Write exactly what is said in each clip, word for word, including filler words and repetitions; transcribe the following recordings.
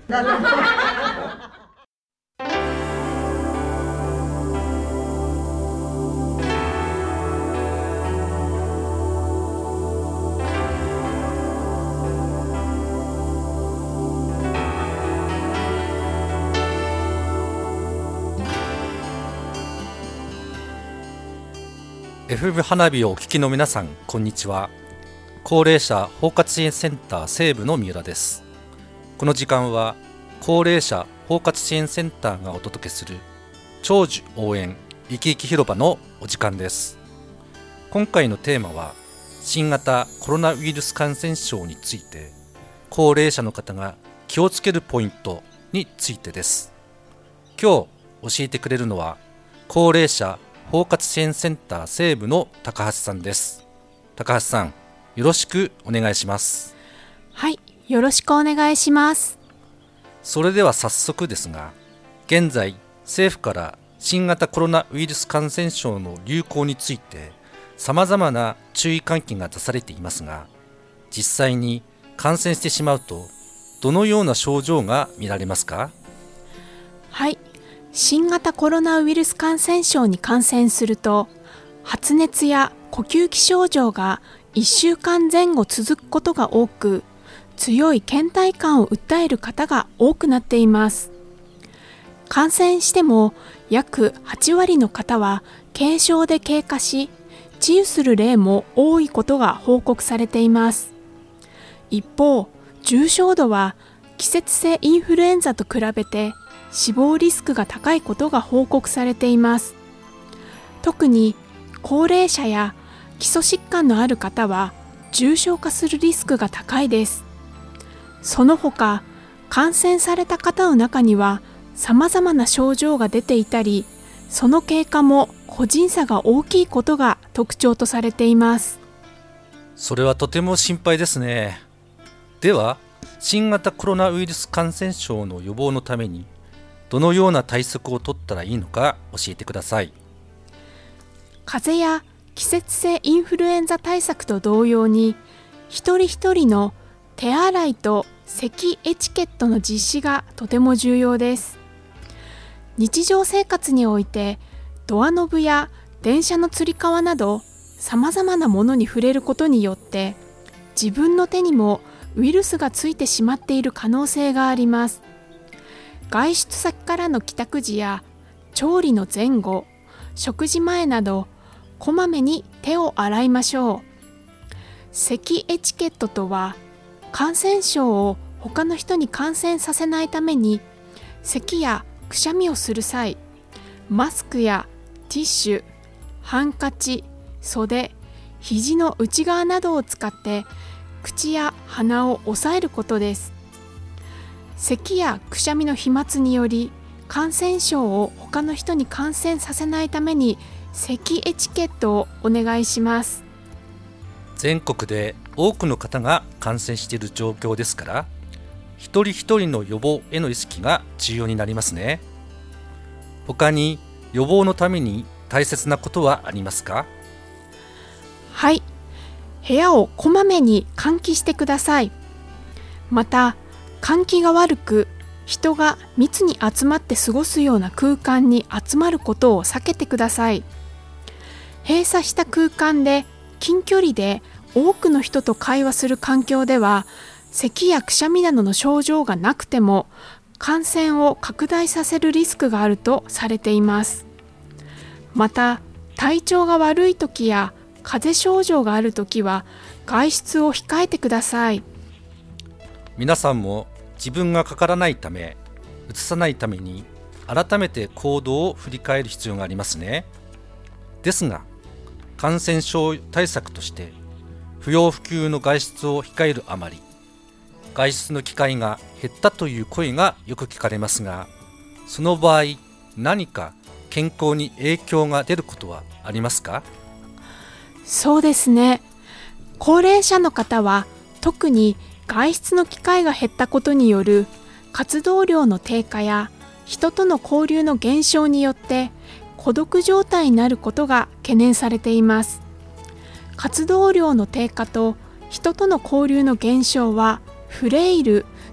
エフエム 花火をお聞きの皆さん、こんにちは。高齢者包括支援センター西部の三浦です。この時間は高齢者包括支援センターがお届けする長寿応援生き生き広場のお時間です。今回のテーマは新型コロナウイルス感染症について、高齢者の方が気をつけるポイントについてです。今日教えてくれるのは高齢者包括支援センター西部の高橋さんです。高橋さん、よろしくお願いします。 はい、よろしくお願いします。 それでは早速ですが、現在政府から新型コロナウイルス感染症の流行についてさまざまな注意喚起が出されていますが、実際に感染してしまうとどのような症状が見られますか？ はい、新型コロナウイルス感染症に感染すると、発熱や呼吸器症状がいっしゅうかんぜん後続くことが多く、強い倦怠感を訴える方が多くなっています。感染しても約はちわりの方は軽症で経過し、治癒する例も多いことが報告されています。一方、重症度は季節性インフルエンザと比べて死亡リスクが高いことが報告されています。特に高齢者や基礎疾患のある方は重症化するリスクが高いです。その他、感染された方の中には様々な症状が出ていたり、その経過も個人差が大きいことが特徴とされています。 それはとても心配ですね。では、新型コロナウイルス感染症の予防のためにどのような対策を取ったらいいのか教えてください。 風邪や季節性インフルエンザ対策と同様に、一人一人の手洗いと咳エチケットの実施がとても重要です。日常生活においてドアノブや電車のつり革などさまざまなものに触れることによって、自分の手にもウイルスがついてしまっている可能性があります。外出先からの帰宅時や調理の前後、食事前などこまめに手を洗いましょう。咳エチケットとは、感染症を他の人に感染させないために、咳やくしゃみをする際、マスクやティッシュ、ハンカチ、袖、肘の内側などを使って口や鼻を押さえることです。咳やくしゃみの飛沫により感染症を他の人に感染させないために、咳エチケットをお願いします。 全国で多くの方が感染している状況ですから、一人一人の予防への意識が重要になりますね。他に予防のために大切なことはありますか？ はい、部屋をこまめに換気してください。また、換気が悪く、人が密に集まって過ごすような空間に集まることを避けてください。閉鎖した空間で近距離で多くの人と会話する環境では、咳やくしゃみなどの症状がなくても感染を拡大させるリスクがあるとされています。また、体調が悪い時や風邪症状がある時は外出を控えてください。 皆さんも自分がかからないため、うつさないために改めて行動を振り返る必要がありますね。ですが、感染症対策として不要不急の外出を控えるあまり、外出の機会が減ったという声がよく聞かれますが、その場合何か健康に影響が出ることはありますか？ そうですね。高齢者の方は特に外出の機会が減ったことによる活動量の低下や人との交流の減少によって孤独状態になることが懸念されています。活動量の低下と人との交流の減少はフレイル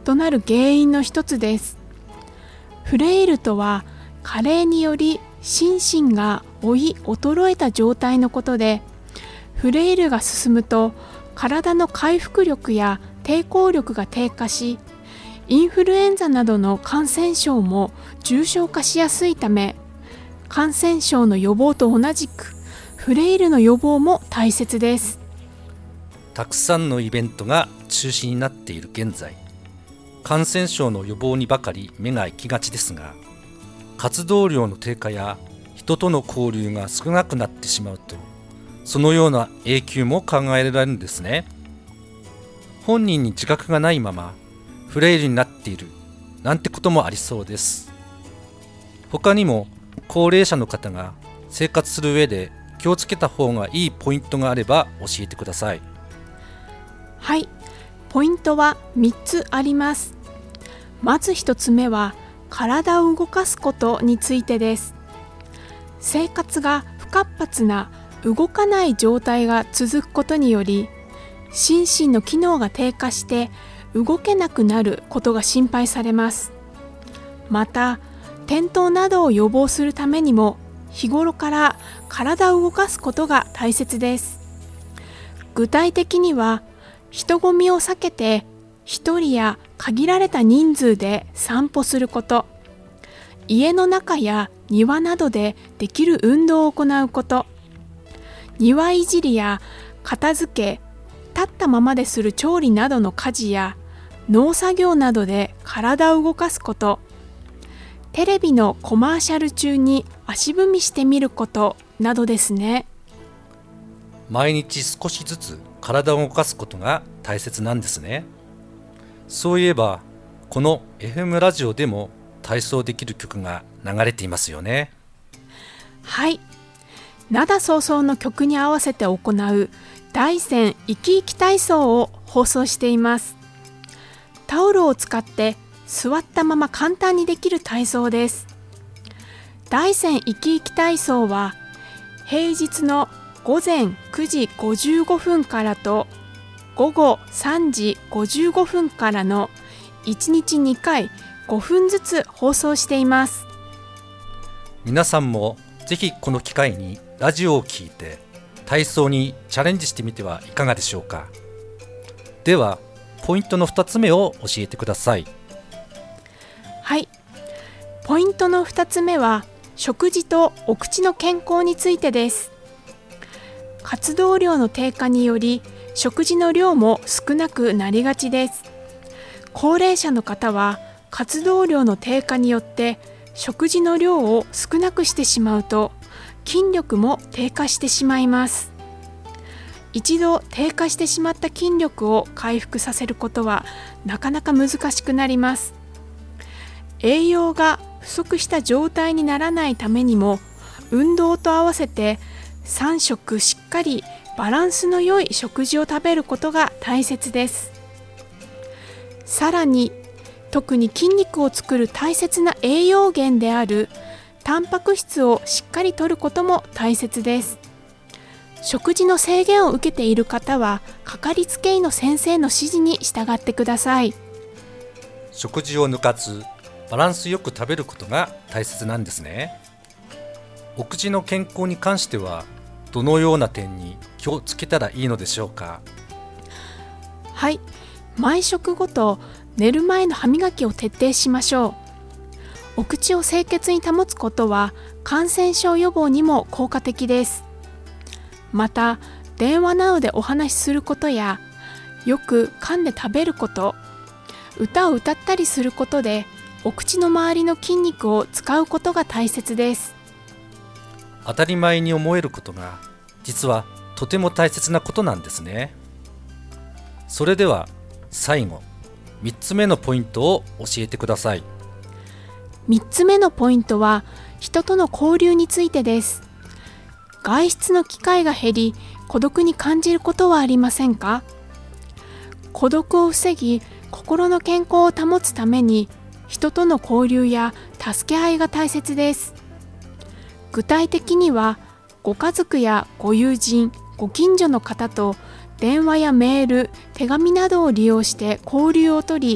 となる原因の一つです。フレイルとは加齢により心身が老い衰えた状態のことで、フレイルが進むと体の回復力や抵抗力が低下し、インフルエンザなどの感染症も重症化しやすいため、感染症の予防と同じくフレイルの予防も大切です。 たくさんのイベントが中止になっている現在、感染症の予防にばかり目が行きがちですが、活動量の低下や人との交流が少なくなってしまうと、そのような影響も考えられるんですね。本人に自覚がないままフレイルになっているなんてこともありそうです。他にも高齢者の方が生活する上で気をつけた方がいいポイントがあれば教えてください。 はい、ポイントはみっつあります。まずひとつめは体を動かすことについてです。生活が不活発な動かない状態が続くことにより、心身の機能が低下して動けなくなることが心配されます。また、転倒などを予防するためにも日頃から体を動かすことが大切です。具体的には、人混みを避けて一人や限られた人数で散歩すること、家の中や庭などでできる運動を行うこと、庭いじりや片付け、立ったままでする調理などの家事や農作業などで体を動かすこと、テレビのコマーシャル中に足踏みしてみることなどですね。 毎日少しずつ体を動かすことが大切なんですね。そういえばこの エフエム ラジオでも体操できる曲が流れていますよね。 はい、灘早々の曲に合わせて行う大山生き生き体操を放送しています。タオルを使って座ったまま簡単にできる体操です。大山生き生き体操は平日のごぜんくじごじゅうごふんからとごごさんじごじゅうごふんからのいちにちにかいごふんずつ放送しています。 皆さんもぜひこの機会にラジオを聞いて体操にチャレンジしてみてはいかがでしょうか。ではポイントのふたつめを教えてください。 はい、ポイントのふたつめは食事とお口の健康についてです。活動量の低下により食事の量も少なくなりがちです。高齢者の方は活動量の低下によって食事の量を少なくしてしまうと筋力も低下してしまいます。一度低下してしまった筋力を回復させることはなかなか難しくなります。栄養が不足した状態にならないためにも運動と合わせてさんしょくしっかりバランスの良い食事を食べることが大切です。さらに特に筋肉を作る大切な栄養源であるタンパク質をしっかり摂ることも大切です。食事の制限を受けている方はかかりつけ医の先生の指示に従ってください。 食事を抜かずバランスよく食べることが大切なんですね。お口の健康に関してはどのような点に気をつけたらいいのでしょうか。 はい、毎食後と寝る前の歯磨きを徹底しましょう。お口を清潔に保つことは感染症予防にも効果的です。また電話などでお話しすることやよく噛んで食べること、歌を歌ったりすることでお口の周りの筋肉を使うことが大切です。 当たり前に思えることが実はとても大切なことなんですね。それでは最後みっつめのポイントを教えてください。 みっつめのポイントは人との交流についてです。外出の機会が減り孤独に感じることはありませんか？孤独を防ぎ心の健康を保つために人との交流や助け合いが大切です。具体的にはご家族やご友人、ご近所の方と電話やメール、手紙などを利用して交流をとり、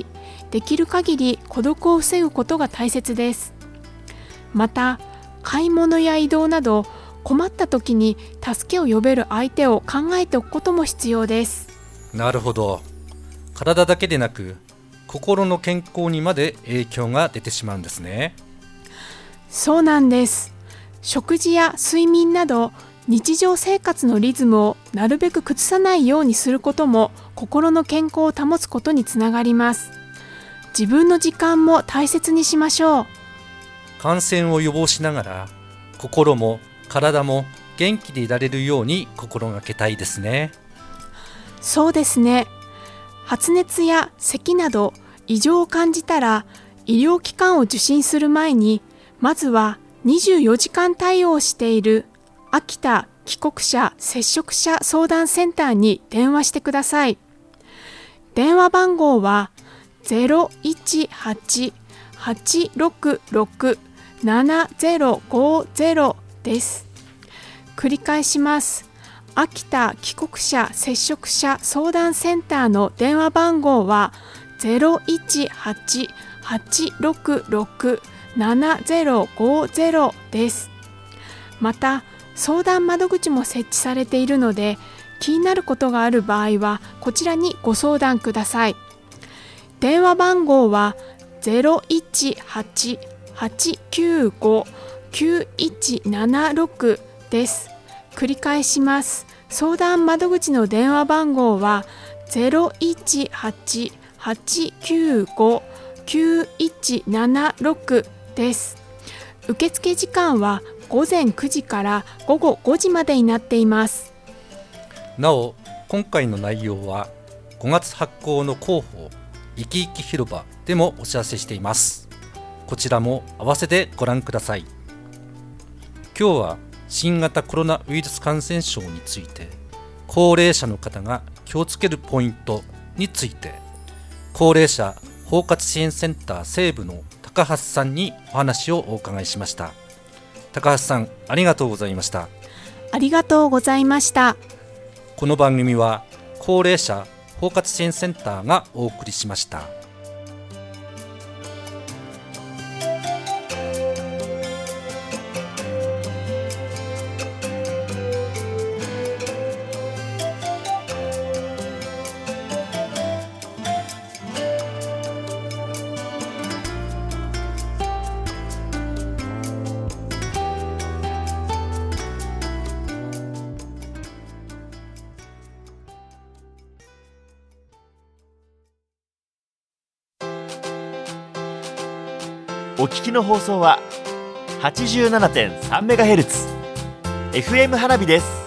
できる限り孤独を防ぐことが大切です。また、買い物や移動など困った時に助けを呼べる相手を考えておくことも必要です。 なるほど。体だけでなく心の健康にまで影響が出てしまうんですね。 そうなんです。食事や睡眠など日常生活のリズムをなるべく崩さないようにすることも心の健康を保つことにつながります。自分の時間も大切にしましょう。 感染を予防しながら心も体も元気でいられるように心がけたいですね。 そうですね。発熱や咳など異常を感じたら医療機関を受診する前にまずはにじゅうよじかん対応している秋田帰国者接触者相談センターに電話してください。電話番号は ゼロいちはち はちろくろく ななゼロごゼロ です。繰り返します。秋田帰国者接触者相談センターの電話番号は ゼロいちはち はちろくろく ななゼロごゼロ です。また、相談窓口も設置されているので、気になることがある場合はこちらにご相談ください。電話番号は ゼロいちはち はちきゅうご きゅういちななろく です。繰り返します。相談窓口の電話番号は ゼロいちはち はちきゅうご きゅういちななろく です。受付時間はごぜんくじからごごごじまでになっています。 なお、今回の内容はごがつ発行の広報いきいき広場でもお知らせしています。こちらも合わせてご覧ください。今日は新型コロナウイルス感染症について高齢者の方が気をつけるポイントについて高齢者包括支援センター西部の高橋さんにお話をお伺いしました。高橋さん、ありがとうございました。 ありがとうございました。 この番組は高齢者包括支援センターがお送りしました。 お聞きの放送は はちじゅうななてんさんメガヘルツ エフエム 花火です。